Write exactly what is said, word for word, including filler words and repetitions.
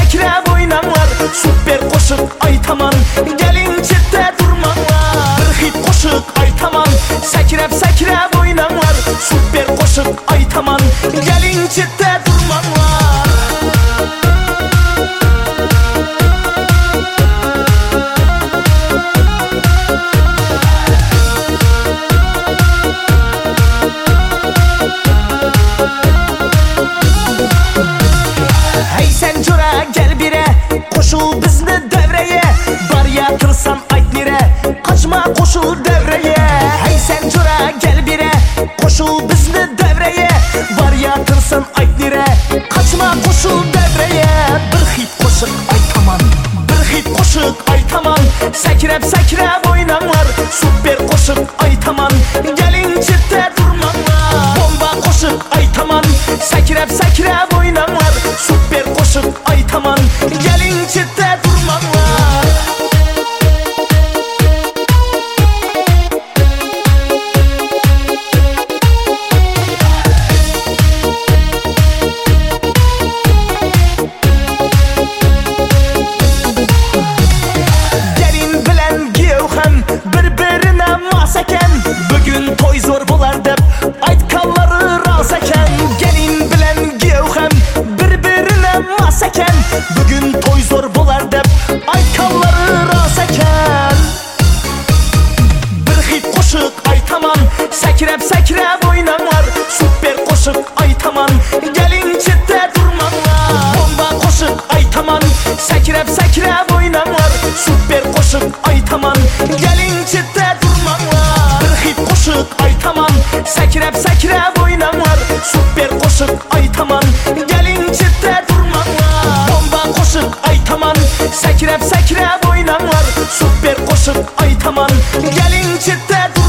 səkrəb oynanlar, super qoşuq ay tamam, gəlin ciddə durmanlar. Bir hit qoşuq ay tamam, səkrəb səkrəb oynanlar, super qoşuq ay tamam, gəlin ciddə durmanlar. Hey sen cura gel bire, koşul bizni devreye, var yatırsan ayt nire, kaçma koşul devreye. Hey sen cura gel bire, koşul bizni devreye, var yatırsan ayt nire, kaçma koşul devreye. Bir hit koşuk ay tamam, bir hit koşuk ay tamam, səkrəb səkrəb oynanlar, super koşuk ay tamam, gelin ciddə durmanlar. Bomba koşuk ay tamam, səkrəb səkrəb oynanlar, super koşuk ay tamam, gelin ciddə durmanlar. Gelin bilen giyevhem bir-birine maseken, bugün toy zor bular dep aytkanları raz eken. Gelin bilen giyevhem bir-birine maseken, bugün toy zor bular dep aytkanları raz eken. Bir hit qoşuq ay tamam, səkrəb səkrəb oynanlar, super qoşuq ay tamam, gelin ciddə durmanlar. Bomba qoşuq ay tamam, səkrəb səkrəb oynanlar, super qoşuq ay tamam, gelin ciddə durmanlar. Bir hit qoşuq ay tamam, səkrəb səkrəb oynanlar, super qoşuq ay tamam, gelin ciddə durmanlar. Bomba qoşuq ay tamam, səkrəb səkrəb oynanlar, super qoşuq ay tamam, gelin ciddə durmanlar.